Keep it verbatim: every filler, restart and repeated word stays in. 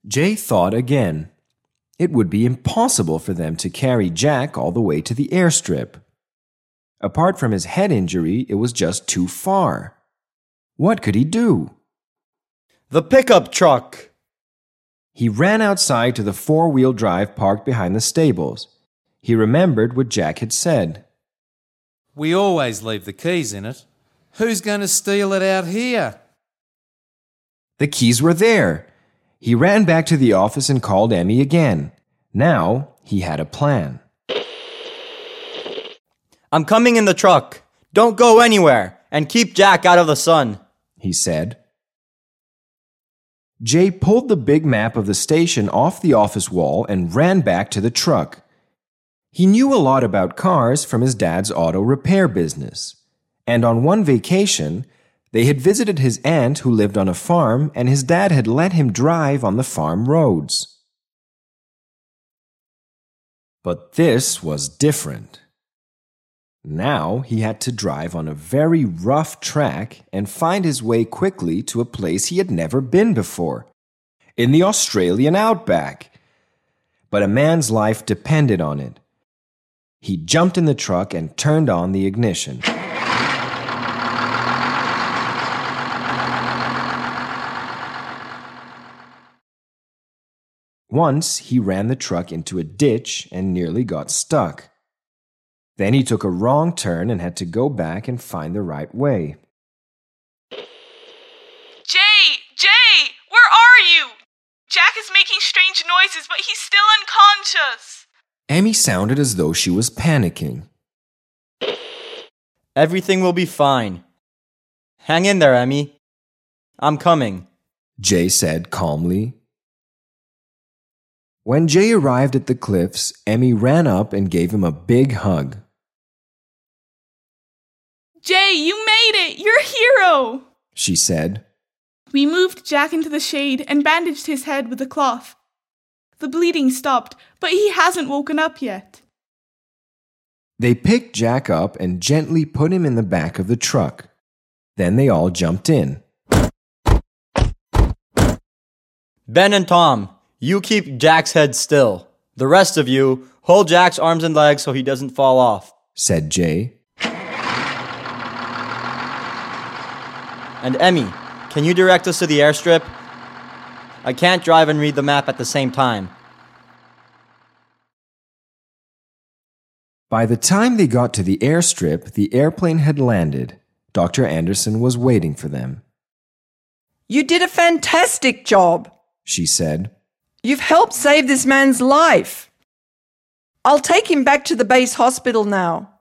Jay thought again. It would be impossible for them to carry Jack all the way to the airstrip. Apart from his head injury, it was just too far. What could he do? The pickup truck! He ran outside to the four-wheel drive parked behind the stables. He remembered what Jack had said. We always leave the keys in it. Who's going to steal it out here? The keys were there. He ran back to the office and called Emmy again. Now he had a plan. I'm coming in the truck. Don't go anywhere and keep Jack out of the sun, he said. Jay pulled the big map of the station off the office wall and ran back to the truck. He knew a lot about cars from his dad's auto repair business. And on one vacation, they had visited his aunt who lived on a farm, and his dad had let him drive on the farm roads. But this was different. Now he had to drive on a very rough track and find his way quickly to a place he had never been before, in the Australian outback. But a man's life depended on it. He jumped in the truck and turned on the ignition. Once he ran the truck into a ditch and nearly got stuck. Then he took a wrong turn and had to go back and find the right way. Jay! Jay! Where are you? Jack is making strange noises, but he's still unconscious. Emmy sounded as though she was panicking. Everything will be fine. Hang in there, Emmy. I'm coming, Jay said calmly. When Jay arrived at the cliffs, Emmy ran up and gave him a big hug. Jay, you made it! You're a hero! She said. We moved Jack into the shade and bandaged his head with a cloth. The bleeding stopped, but he hasn't woken up yet. They picked Jack up and gently put him in the back of the truck. Then they all jumped in. Ben and Tom, you keep Jack's head still. The rest of you, hold Jack's arms and legs so he doesn't fall off, said Jay. And Emmy, can you direct us to the airstrip? I can't drive and read the map at the same time. By the time they got to the airstrip, the airplane had landed. Doctor Anderson was waiting for them. You did a fantastic job, she said. You've helped save this man's life. I'll take him back to the base hospital now.